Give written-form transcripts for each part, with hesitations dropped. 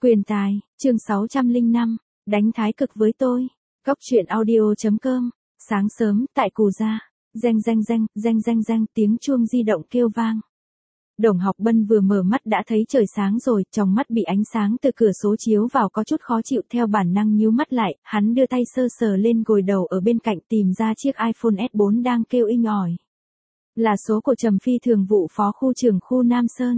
Quyền tài, chương 605, đánh thái cực với tôi. Góc truyện audio.com. Sáng sớm, tại Cù Gia, reng, tiếng chuông di động kêu vang. Đồng Học Bân vừa mở mắt đã thấy trời sáng rồi, trong mắt bị ánh sáng từ cửa sổ chiếu vào có chút khó chịu, theo bản năng nhíu mắt lại, hắn đưa tay sơ sờ lên gối đầu ở bên cạnh tìm ra chiếc iPhone S4 đang kêu inh ỏi. Là số của Trầm Phi, thường vụ phó khu trưởng khu Nam Sơn.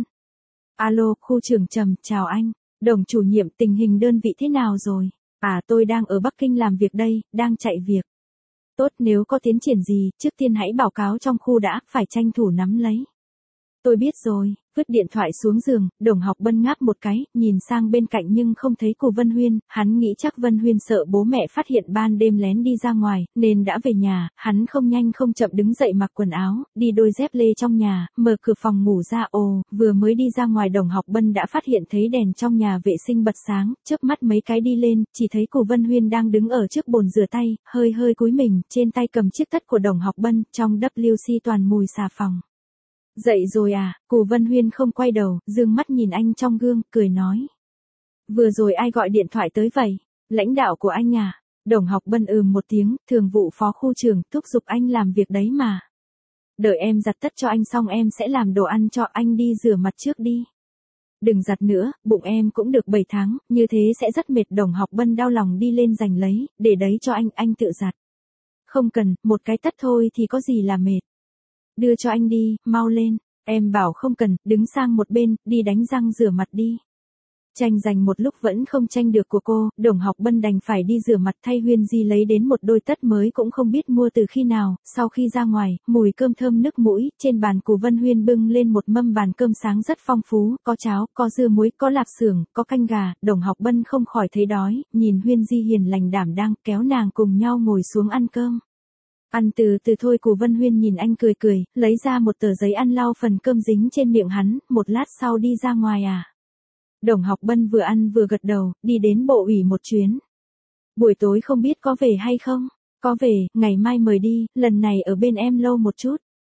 Alo, khu trưởng Trầm, chào anh. Đồng chủ nhiệm, tình hình đơn vị thế nào rồi? À, tôi đang ở Bắc Kinh làm việc đây, đang chạy việc. Tốt, nếu có tiến triển gì, trước tiên hãy báo cáo trong khu đã, phải tranh thủ nắm lấy. Tôi biết rồi. Vứt điện thoại xuống giường, Đồng Học Bân ngáp một cái, nhìn sang bên cạnh nhưng không thấy Cù Vân Huyên, hắn nghĩ chắc Vân Huyên sợ bố mẹ phát hiện ban đêm lén đi ra ngoài, nên đã về nhà, hắn không nhanh không chậm đứng dậy mặc quần áo, đi đôi dép lê trong nhà, mở cửa phòng ngủ ra. Vừa mới đi ra ngoài Đồng Học Bân đã phát hiện thấy đèn trong nhà vệ sinh bật sáng, chớp mắt mấy cái đi lên, chỉ thấy Cù Vân Huyên đang đứng ở trước bồn rửa tay, hơi cúi mình, trên tay cầm chiếc tất của Đồng Học Bân, trong WC toàn mùi xà phòng. Dậy rồi à? Cù Vân Huyên không quay đầu, dương mắt nhìn anh trong gương, cười nói. Vừa rồi ai gọi điện thoại tới vậy? Lãnh đạo của anh à? Đồng Học Bân một tiếng, thường vụ phó khu trưởng, thúc giục anh làm việc đấy mà. Đợi em giặt tất cho anh xong em sẽ làm đồ ăn cho anh, đi rửa mặt trước đi. Đừng giặt nữa, bụng em cũng được 7 tháng, như thế sẽ rất mệt. Đồng Học Bân đau lòng đi lên giành lấy, để đấy cho anh tự giặt. Không cần, một cái tất thôi thì có gì là mệt. Đưa cho anh đi, mau lên. Em bảo không cần, đứng sang một bên, đi đánh răng rửa mặt đi. Tranh giành một lúc vẫn không tranh được của cô, Đồng Học Bân đành phải đi rửa mặt, thay Huyên Di lấy đến một đôi tất mới cũng không biết mua từ khi nào. Sau khi ra ngoài, mùi cơm thơm nức mũi, trên bàn Cù Vân Huyên bưng lên một mâm bàn cơm sáng rất phong phú, có cháo, có dưa muối, có lạp xưởng, có canh gà. Đồng Học Bân không khỏi thấy đói, nhìn Huyên Di hiền lành đảm đang, kéo nàng cùng nhau ngồi xuống ăn cơm. Ăn từ từ thôi. Cù Vân Huyên nhìn anh cười, lấy ra một tờ giấy ăn lau phần cơm dính trên miệng hắn, một lát sau đi ra ngoài à. Đồng Học Bân vừa ăn vừa gật đầu, đi đến bộ ủy một chuyến. Buổi tối không biết có về hay không? Có về, ngày mai mời đi, lần này ở bên em lâu một chút.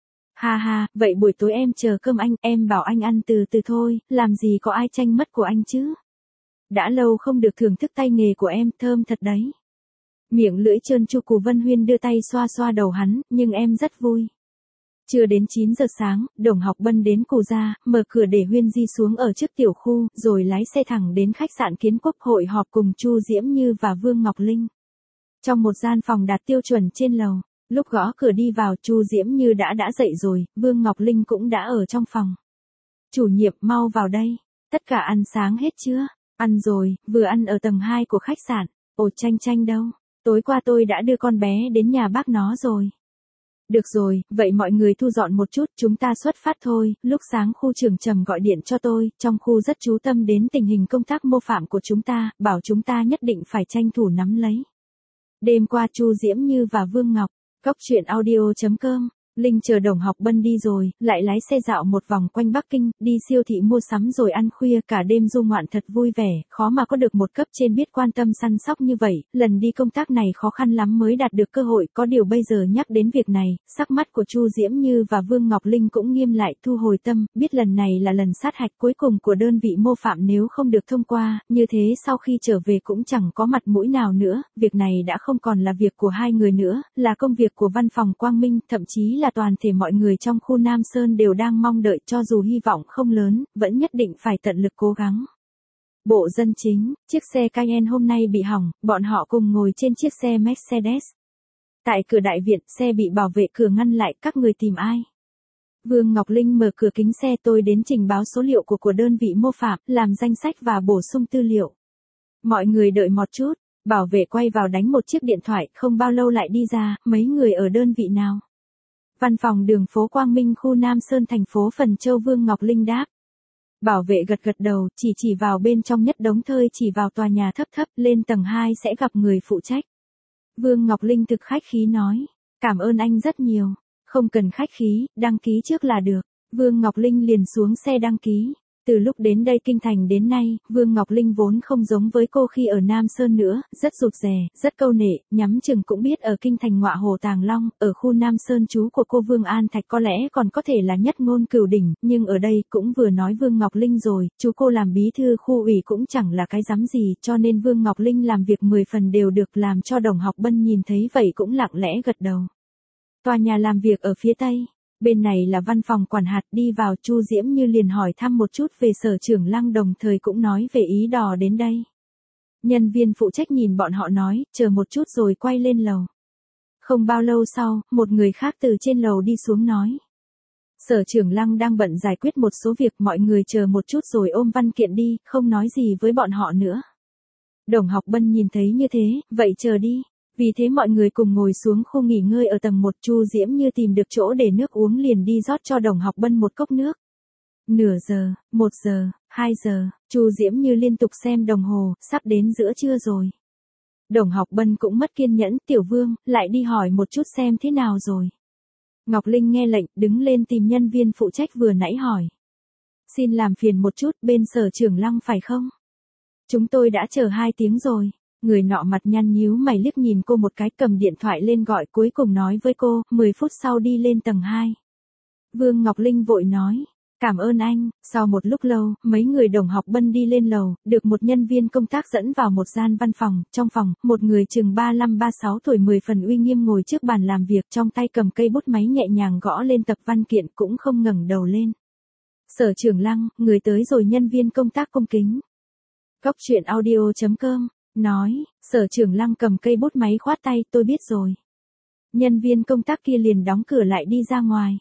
Ha, vậy buổi tối em chờ cơm anh, em bảo anh ăn từ từ thôi, làm gì có ai tranh mất của anh chứ. Đã lâu không được thưởng thức tay nghề của em, thơm thật đấy. Miệng lưỡi trơn tru. Cù Vân Huyên đưa tay xoa đầu hắn, nhưng em rất vui. Chưa đến 9 giờ sáng, Đồng Học Bân đến Cù Gia, mở cửa để Huyên Di xuống ở trước tiểu khu, rồi lái xe thẳng đến khách sạn Kiến Quốc hội họp cùng Chu Diễm Như và Vương Ngọc Linh. Trong một gian phòng đạt tiêu chuẩn trên lầu, lúc gõ cửa đi vào, Chu Diễm Như đã dậy rồi, Vương Ngọc Linh cũng đã ở trong phòng. Chủ nhiệm, mau vào đây. Tất cả ăn sáng hết chưa? Ăn rồi, vừa ăn ở tầng 2 của khách sạn. Tranh đâu? Tối qua tôi đã đưa con bé đến nhà bác nó rồi. Được rồi, vậy mọi người thu dọn một chút, chúng ta xuất phát thôi. Lúc sáng khu trưởng Trầm gọi điện cho tôi, trong khu rất chú tâm đến tình hình công tác mô phạm của chúng ta, bảo chúng ta nhất định phải tranh thủ nắm lấy. Đêm qua Chu Diễm Như và Vương Ngọc, góc truyện audio.com. Linh chờ Đồng Học Bân đi rồi, lại lái xe dạo một vòng quanh Bắc Kinh, đi siêu thị mua sắm rồi ăn khuya, cả đêm du ngoạn thật vui vẻ, khó mà có được một cấp trên biết quan tâm săn sóc như vậy, lần đi công tác này khó khăn lắm mới đạt được cơ hội, có điều bây giờ nhắc đến việc này, sắc mắt của Chu Diễm Như và Vương Ngọc Linh cũng nghiêm lại, thu hồi tâm, biết lần này là lần sát hạch cuối cùng của đơn vị mô phạm, nếu không được thông qua, như thế sau khi trở về cũng chẳng có mặt mũi nào nữa, việc này đã không còn là việc của hai người nữa, là công việc của văn phòng Quang Minh, thậm chí là toàn thể mọi người trong khu Nam Sơn đều đang mong đợi, cho dù hy vọng không lớn, vẫn nhất định phải tận lực cố gắng. Bộ Dân Chính, chiếc xe Cayenne hôm nay bị hỏng, bọn họ cùng ngồi trên chiếc xe Mercedes. Tại cửa đại viện, xe bị bảo vệ cửa ngăn lại, các người tìm ai? Vương Ngọc Linh mở cửa kính xe, tôi đến trình báo số liệu của đơn vị mô phạm, làm danh sách và bổ sung tư liệu. Mọi người đợi một chút, bảo vệ quay vào đánh một chiếc điện thoại, không bao lâu lại đi ra, mấy người ở đơn vị nào? Văn phòng đường phố Quang Minh, khu Nam Sơn, thành phố Phần Châu. Vương Ngọc Linh đáp. Bảo vệ gật đầu, chỉ vào bên trong nhất đống thơi, chỉ vào tòa nhà thấp, lên tầng 2 sẽ gặp người phụ trách. Vương Ngọc Linh thực khách khí nói. Cảm ơn anh rất nhiều. Không cần khách khí, đăng ký trước là được. Vương Ngọc Linh liền xuống xe đăng ký. Từ lúc đến đây kinh thành đến nay, Vương Ngọc Linh vốn không giống với cô khi ở Nam Sơn nữa, rất rụt rè, rất câu nệ, nhắm chừng cũng biết ở kinh thành Ngọa Hồ Tàng Long, ở khu Nam Sơn chú của cô Vương An Thạch có lẽ còn có thể là nhất ngôn cửu đỉnh, nhưng ở đây cũng vừa nói Vương Ngọc Linh rồi, chú cô làm bí thư khu ủy cũng chẳng là cái dám gì, cho nên Vương Ngọc Linh làm việc 10 phần đều được, làm cho Đồng Học Bân nhìn thấy vậy cũng lặng lẽ gật đầu. Tòa nhà làm việc ở phía tây. Bên này là văn phòng quản hạt, đi vào Chu Diễm Như liền hỏi thăm một chút về Sở Trưởng Lăng, đồng thời cũng nói về ý đò đến đây. Nhân viên phụ trách nhìn bọn họ nói, chờ một chút rồi quay lên lầu. Không bao lâu sau, một người khác từ trên lầu đi xuống nói. Sở Trưởng Lăng đang bận giải quyết một số việc, mọi người chờ một chút rồi ôm văn kiện đi, không nói gì với bọn họ nữa. Đồng Học Bân nhìn thấy như thế, vậy chờ đi. Vì thế mọi người cùng ngồi xuống khu nghỉ ngơi ở tầng 1, Chu Diễm Như tìm được chỗ để nước uống liền đi rót cho Đồng Học Bân một cốc nước. Nửa giờ, 1 giờ, 2 giờ, Chu Diễm Như liên tục xem đồng hồ, sắp đến giữa trưa rồi. Đồng Học Bân cũng mất kiên nhẫn, Tiểu Vương, lại đi hỏi một chút xem thế nào rồi. Ngọc Linh nghe lệnh, đứng lên tìm nhân viên phụ trách vừa nãy hỏi. Xin làm phiền một chút, bên Sở Trưởng Lăng phải không? Chúng tôi đã chờ 2 tiếng rồi. Người nọ mặt nhăn nhíu mày liếc nhìn cô một cái, cầm điện thoại lên gọi, cuối cùng nói với cô, 10 phút sau đi lên tầng 2. Vương Ngọc Linh vội nói, cảm ơn anh. Sau một lúc lâu, mấy người Đồng Học Bân đi lên lầu, được một nhân viên công tác dẫn vào một gian văn phòng. Trong phòng, một người chừng 35-36 tuổi 10 phần uy nghiêm ngồi trước bàn làm việc, trong tay cầm cây bút máy nhẹ nhàng gõ lên tập văn kiện, cũng không ngẩng đầu lên. Sở Trưởng Lăng, người tới rồi, nhân viên công tác cung kính. Cóc truyện audio.com nói, Sở Trưởng Lăng cầm cây bút máy khoát tay, tôi biết rồi. Nhân viên công tác kia liền đóng cửa lại đi ra ngoài.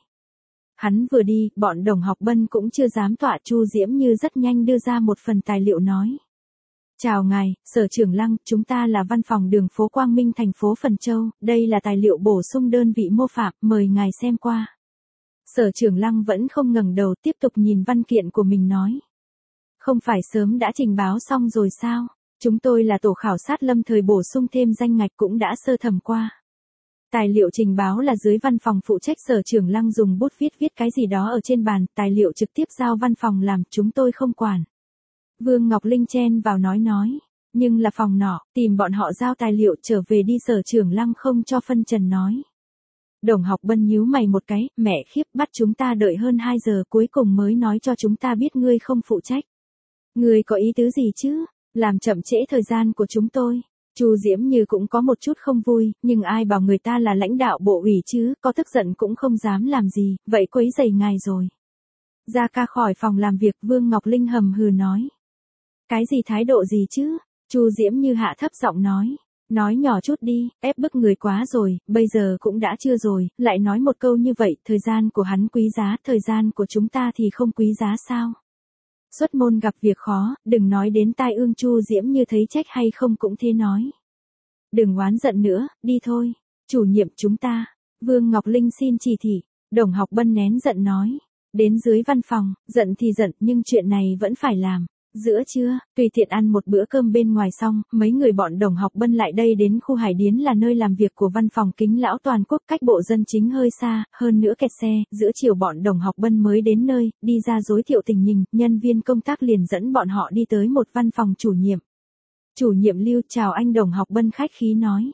Hắn vừa đi, bọn Đồng Học Bân cũng chưa dám tọa, Chu Diễm Như rất nhanh đưa ra một phần tài liệu nói. Chào ngài, Sở Trưởng Lăng, chúng ta là văn phòng đường phố Quang Minh thành phố Phần Châu, đây là tài liệu bổ sung đơn vị mô phạm, mời ngài xem qua. Sở Trưởng Lăng vẫn không ngẩng đầu, tiếp tục nhìn văn kiện của mình nói. Không phải sớm đã trình báo xong rồi sao? Chúng tôi là tổ khảo sát lâm thời bổ sung thêm danh ngạch cũng đã sơ thẩm qua. Tài liệu trình báo là dưới văn phòng phụ trách. Sở Trưởng Lăng dùng bút viết cái gì đó ở trên bàn, tài liệu trực tiếp giao văn phòng làm, chúng tôi không quản. Vương Ngọc Linh chen vào nói, nhưng là phòng nọ, tìm bọn họ giao tài liệu trở về đi. Sở Trưởng Lăng không cho phân trần nói. Đồng Học Bân nhíu mày một cái, mẹ khiếp, bắt chúng ta đợi hơn 2 giờ cuối cùng mới nói cho chúng ta biết ngươi không phụ trách. Ngươi có ý tứ gì chứ? Làm chậm trễ thời gian của chúng tôi. Chu Diễm Như cũng có một chút không vui, nhưng ai bảo người ta là lãnh đạo bộ ủy chứ, có tức giận cũng không dám làm gì, vậy quấy rầy ngài rồi. Ra ca khỏi phòng làm việc, Vương Ngọc Linh hầm hừ nói. Cái gì thái độ gì chứ? Chu Diễm Như hạ thấp giọng nói nhỏ chút đi, ép bức người quá rồi, bây giờ cũng đã trưa rồi, lại nói một câu như vậy, thời gian của hắn quý giá, thời gian của chúng ta thì không quý giá sao? Xuất môn gặp việc khó, đừng nói đến tai ương. Chu Diễm Như thấy trách hay không cũng thế nói. Đừng oán giận nữa, đi thôi. Chủ nhiệm chúng ta. Vương Ngọc Linh xin chỉ thị. Đồng Học Bân nén giận nói. Đến dưới văn phòng, giận thì giận, nhưng chuyện này vẫn phải làm. Giữa trưa, tùy tiện ăn một bữa cơm bên ngoài xong, mấy người bọn Đồng Học Bân lại đây đến khu Hải Điến là nơi làm việc của văn phòng Kính Lão toàn quốc, cách bộ dân chính hơi xa, hơn nữa kẹt xe. Giữa chiều bọn Đồng Học Bân mới đến nơi, đi ra giới thiệu tình hình, nhân viên công tác liền dẫn bọn họ đi tới một văn phòng chủ nhiệm. Chủ nhiệm Lưu, chào anh. Đồng Học Bân khách khí nói.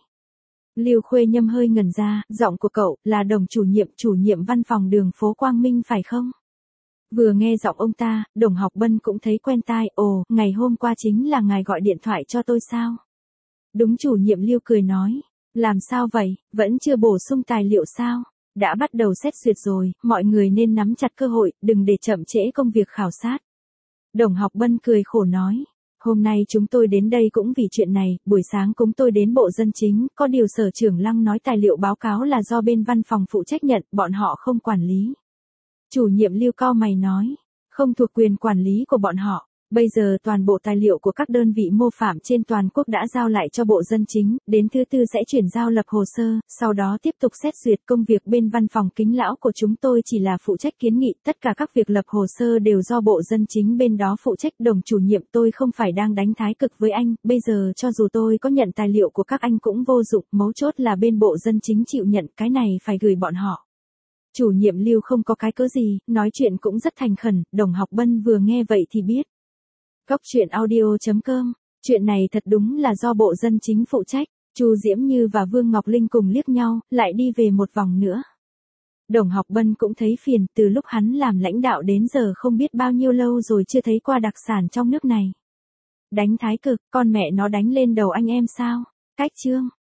Lưu Khuê Nhâm hơi ngẩn ra, giọng của cậu là Đồng chủ nhiệm văn phòng đường phố Quang Minh phải không? Vừa nghe giọng ông ta, Đồng Học Bân cũng thấy quen tai. Ồ, ngày hôm qua chính là ngài gọi điện thoại cho tôi sao? Đúng. Chủ nhiệm Lưu cười nói. Làm sao vậy, vẫn chưa bổ sung tài liệu sao? Đã bắt đầu xét duyệt rồi, mọi người nên nắm chặt cơ hội, đừng để chậm trễ công việc khảo sát. Đồng Học Bân cười khổ nói. Hôm nay chúng tôi đến đây cũng vì chuyện này, buổi sáng chúng tôi đến Bộ Dân Chính, có điều Sở Trưởng Lăng nói tài liệu báo cáo là do bên văn phòng phụ trách nhận, bọn họ không quản lý. Chủ nhiệm Lưu cau mày nói, không thuộc quyền quản lý của bọn họ. Bây giờ toàn bộ tài liệu của các đơn vị mô phạm trên toàn quốc đã giao lại cho Bộ Dân Chính, đến thứ Tư sẽ chuyển giao lập hồ sơ, sau đó tiếp tục xét duyệt. Công việc bên văn phòng Kính Lão của chúng tôi chỉ là phụ trách kiến nghị, tất cả các việc lập hồ sơ đều do Bộ Dân Chính bên đó phụ trách. Đồng chủ nhiệm, tôi không phải đang đánh thái cực với anh, bây giờ cho dù tôi có nhận tài liệu của các anh cũng vô dụng, mấu chốt là bên Bộ Dân Chính chịu nhận, cái này phải gửi bọn họ. Chủ nhiệm Lưu không có cái cớ gì, nói chuyện cũng rất thành khẩn, Đồng Học Bân vừa nghe vậy thì biết. Cóc truyện audio.com, chuyện này thật đúng là do Bộ Dân Chính phụ trách. Chu Diễm Như và Vương Ngọc Linh cùng liếc nhau, lại đi về một vòng nữa. Đồng Học Bân cũng thấy phiền, từ lúc hắn làm lãnh đạo đến giờ không biết bao nhiêu lâu rồi chưa thấy qua đặc sản trong nước này. Đánh thái cực, con mẹ nó đánh lên đầu anh em sao? Cách chương.